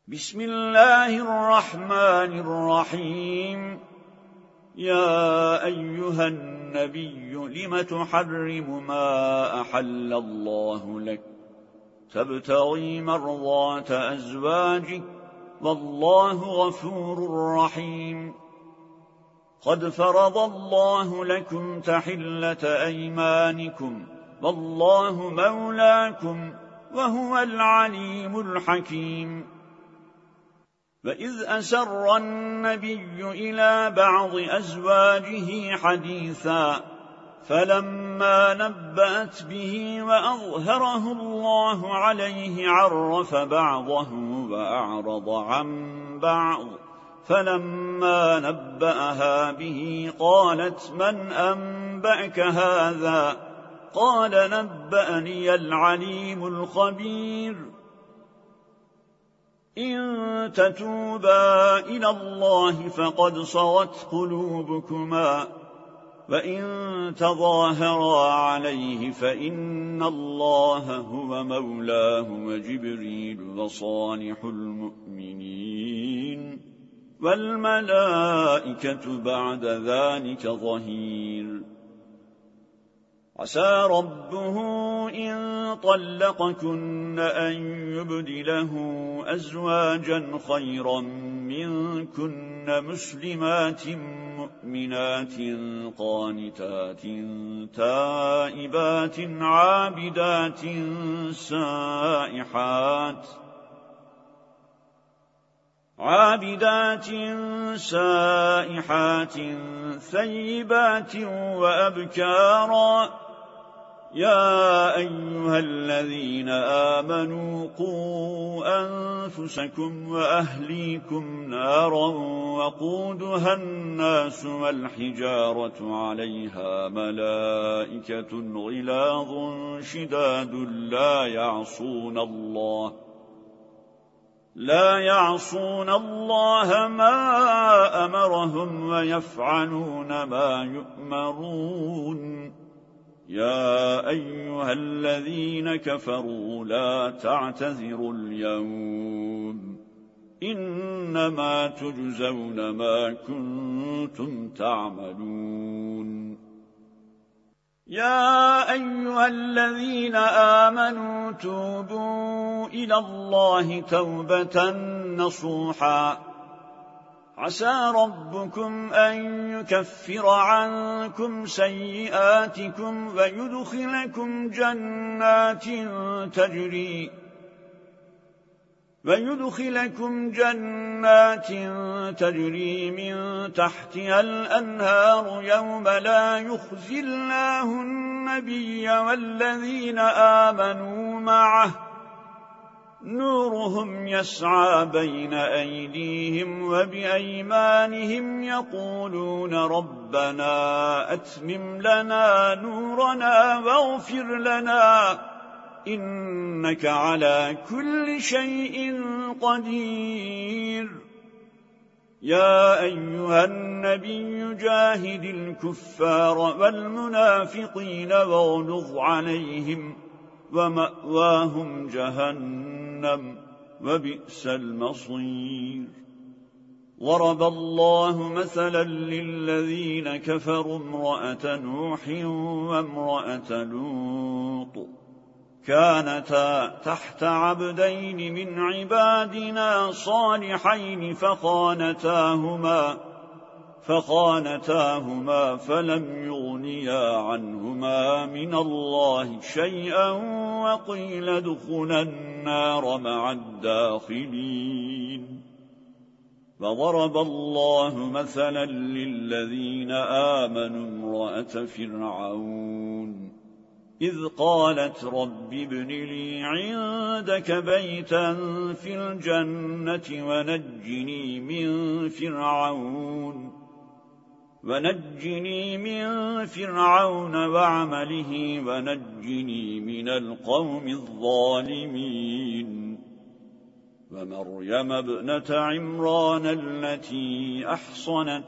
بسم الله الرحمن الرحيم. يا أيها النبي لم تحرم ما أحل الله لك تبتغي مرضات أزواجك والله غفور رحيم. قد فرض الله لكم تحلة أيمانكم والله مولاكم وهو العليم الحكيم. وإذ أسر النبي إلى بعض أزواجه حديثا فلما نبأت به وأظهره الله عليه عرف بعضه وأعرض عن بعض، فلما نبأها به قالت من أنبأك هذا؟ قال نبأني العليم الخبير. إن تتوبا إلى الله فقد صغت قلوبكما وإن تظاهرا عليه فإن الله هو مولاه وجبريل وصالح المؤمنين والملائكة بعد ذلك ظهير. عسى ربه إن طلقكن أن يبدله أزواجا خيرا منكن مسلمات مؤمنات قانتات تائبات عابدات سائحات ثيبات وأبكارا. يا أيها الذين آمنوا قوا أنفسكم وأهليكم نارا وقودها الناس والحجارة عليها ملائكة غلاظ شداد لا يعصون الله ما أمرهم ويفعلون ما يؤمرون. يا أيها الذين كفروا لا تعتذروا اليوم إنما تجزون ما كنتم تعملون. يا أيها الذين آمنوا توبوا إلى الله توبة نصوحا عسى ربكم أن يكفر عنكم سيئاتكم ويدخلكم جنات تجري من تحتها الأنهار يوم لا يخزي الله النبي والذين آمنوا معه نورهم يسعى بين أيديهم وبأيمانهم يقولون ربنا أتمم لنا نورنا واغفر لنا إنك على كل شيء قدير. يا أيها النبي جاهد الكفار والمنافقين واغلظ عليهم ومأواهم جهنم وبئس المصير. ضرب الله مثلا للذين كفروا امرأة نوح وامرأة لوط كانتا تحت عبدين من عبادنا صالحين فخانتاهما فلم يغنيا عنهما من الله شيئا وقيل ادخلا النار مع الداخلين. وضرب الله مثلا للذين آمنوا امرأة فرعون إذ قالت رب ابن لي عندك بيتا في الجنة ونجني من فرعون وعمله ونجني من القوم الظالمين. ومريم ابنة عمران التي أحصنت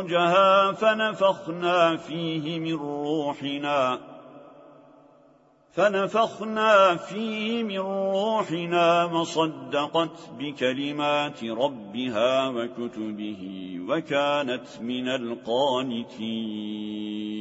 فرجها فنفخنا فيه من روحنا فنفخنا فيه من روحنا وصدقت بكلمات ربها وكتبه وكانت من القانتين